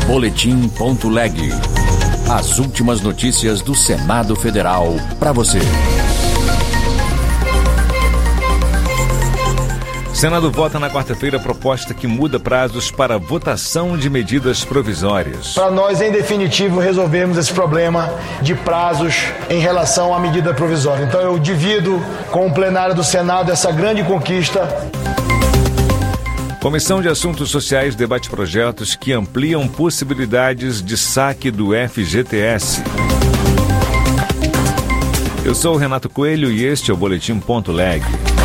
Boletim.leg. As últimas notícias do Senado Federal para você. Senado vota na quarta-feira proposta que muda prazos para votação de medidas provisórias. Para nós, em definitivo, resolvemos esse problema de prazos em relação à medida provisória. Então eu divido com o plenário do Senado essa grande conquista. Comissão de Assuntos Sociais debate projetos que ampliam possibilidades de saque do FGTS. Eu sou o Renato Coelho e este é o Boletim.leg.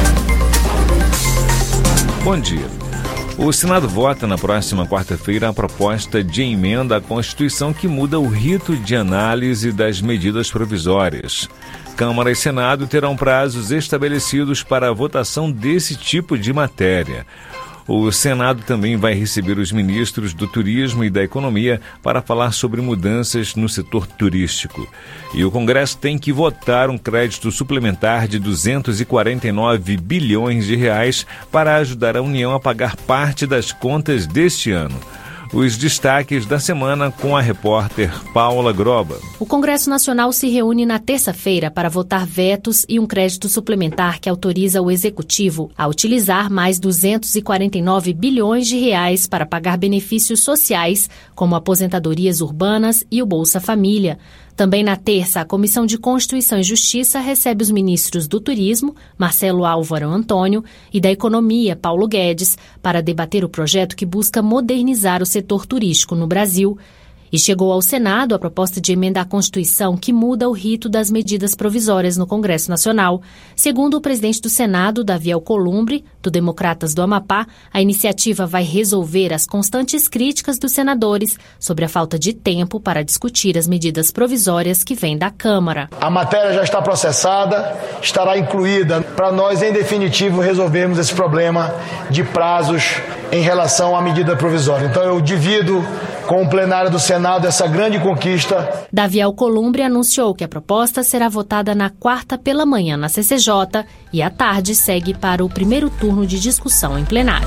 Bom dia. O Senado vota na próxima quarta-feira a proposta de emenda à Constituição que muda o rito de análise das medidas provisórias. Câmara e Senado terão prazos estabelecidos para a votação desse tipo de matéria. O Senado também vai receber os ministros do Turismo e da Economia para falar sobre mudanças no setor turístico. E o Congresso tem que votar um crédito suplementar de 249 bilhões de reais para ajudar a União a pagar parte das contas deste ano. Os destaques da semana com a repórter Paula Groba. O Congresso Nacional se reúne na terça-feira para votar vetos e um crédito suplementar que autoriza o Executivo a utilizar mais 249 bilhões de reais para pagar benefícios sociais, como aposentadorias urbanas e o Bolsa Família. Também na terça, a Comissão de Constituição e Justiça recebe os ministros do Turismo, Marcelo Álvaro Antônio, e da Economia, Paulo Guedes, para debater o projeto que busca modernizar o setor turístico no Brasil. E chegou ao Senado a proposta de emenda à Constituição que muda o rito das medidas provisórias no Congresso Nacional. Segundo o presidente do Senado, Davi Alcolumbre, do Democratas do Amapá, a iniciativa vai resolver as constantes críticas dos senadores sobre a falta de tempo para discutir as medidas provisórias que vêm da Câmara. A matéria já está processada, estará incluída. Para nós, em definitivo, resolvermos esse problema de prazos em relação à medida provisória. Então eu divido com o plenário do Senado essa grande conquista. Davi Alcolumbre anunciou que a proposta será votada na quarta pela manhã na CCJ e à tarde segue para o primeiro turno de discussão em plenário.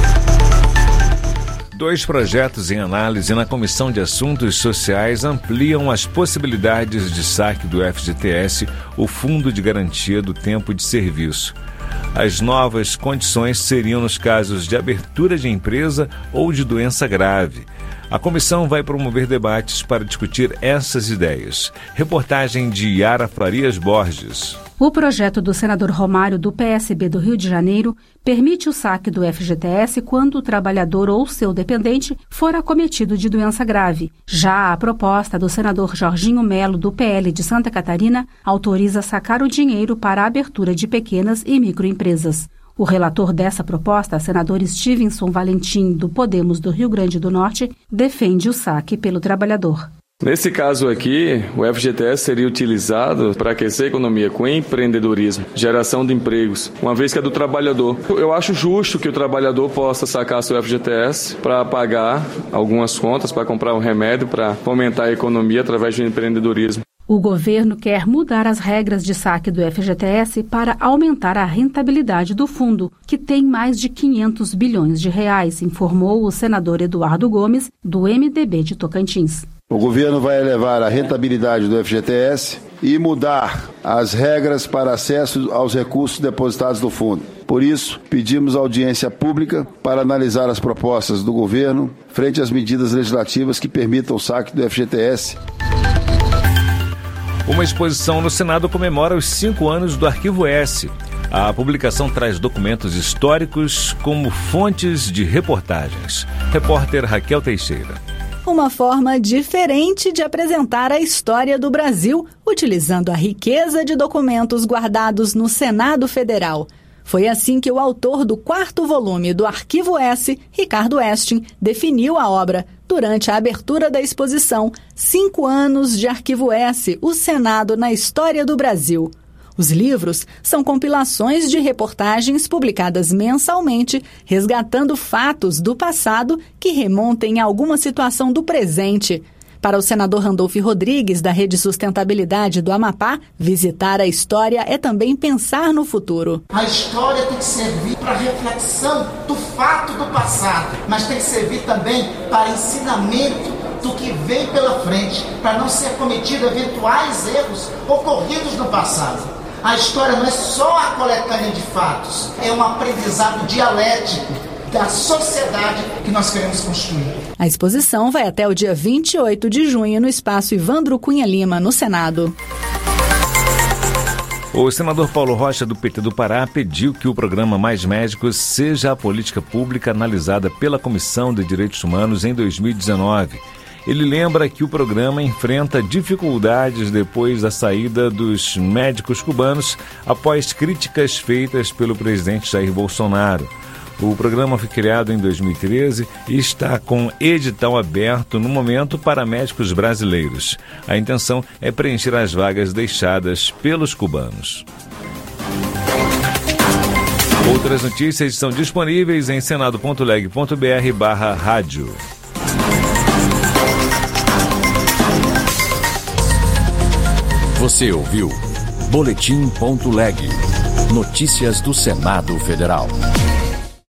2 projetos em análise na Comissão de Assuntos Sociais ampliam as possibilidades de saque do FGTS, o Fundo de Garantia do Tempo de Serviço. As novas condições seriam nos casos de abertura de empresa ou de doença grave. A comissão vai promover debates para discutir essas ideias. Reportagem de Yara Farias Borges. O projeto do senador Romário, do PSB do Rio de Janeiro, permite o saque do FGTS quando o trabalhador ou seu dependente for acometido de doença grave. Já a proposta do senador Jorginho Melo, do PL de Santa Catarina, autoriza sacar o dinheiro para a abertura de pequenas e microempresas. O relator dessa proposta, senador Stevenson Valentim, do Podemos do Rio Grande do Norte, defende o saque pelo trabalhador. Nesse caso aqui, o FGTS seria utilizado para aquecer a economia com empreendedorismo, geração de empregos, uma vez que é do trabalhador. Eu acho justo que o trabalhador possa sacar seu FGTS para pagar algumas contas, para comprar um remédio, para fomentar a economia através do empreendedorismo. O governo quer mudar as regras de saque do FGTS para aumentar a rentabilidade do fundo, que tem mais de 500 bilhões de reais, informou o senador Eduardo Gomes, do MDB de Tocantins. O governo vai elevar a rentabilidade do FGTS e mudar as regras para acesso aos recursos depositados no fundo. Por isso, pedimos audiência pública para analisar as propostas do governo frente às medidas legislativas que permitam o saque do FGTS. Uma exposição no Senado comemora os 5 anos do Arquivo S. A publicação traz documentos históricos como fontes de reportagens. Repórter Raquel Teixeira. Uma forma diferente de apresentar a história do Brasil, utilizando a riqueza de documentos guardados no Senado Federal. Foi assim que o autor do 4º volume do Arquivo S, Ricardo Estin, definiu a obra durante a abertura da exposição 5 anos de Arquivo S, o Senado na História do Brasil. Os livros são compilações de reportagens publicadas mensalmente, resgatando fatos do passado que remontem a alguma situação do presente. Para o senador Randolfo Rodrigues, da Rede Sustentabilidade do Amapá, visitar a história é também pensar no futuro. A história tem que servir para reflexão do fato do passado, mas tem que servir também para ensinamento do que vem pela frente, para não ser cometido eventuais erros ocorridos no passado. A história não é só a coletânea de fatos, é um aprendizado dialético da sociedade que nós queremos construir. A exposição vai até o dia 28 de junho no Espaço Ivandro Cunha Lima, no Senado. O senador Paulo Rocha, do PT do Pará, pediu que o programa Mais Médicos seja a política pública analisada pela Comissão de Direitos Humanos em 2019. Ele lembra que o programa enfrenta dificuldades depois da saída dos médicos cubanos após críticas feitas pelo presidente Jair Bolsonaro. O programa foi criado em 2013 e está com edital aberto no momento para médicos brasileiros. A intenção é preencher as vagas deixadas pelos cubanos. Outras notícias estão disponíveis em senado.leg.br/rádio. Você ouviu Boletim.leg. Notícias do Senado Federal.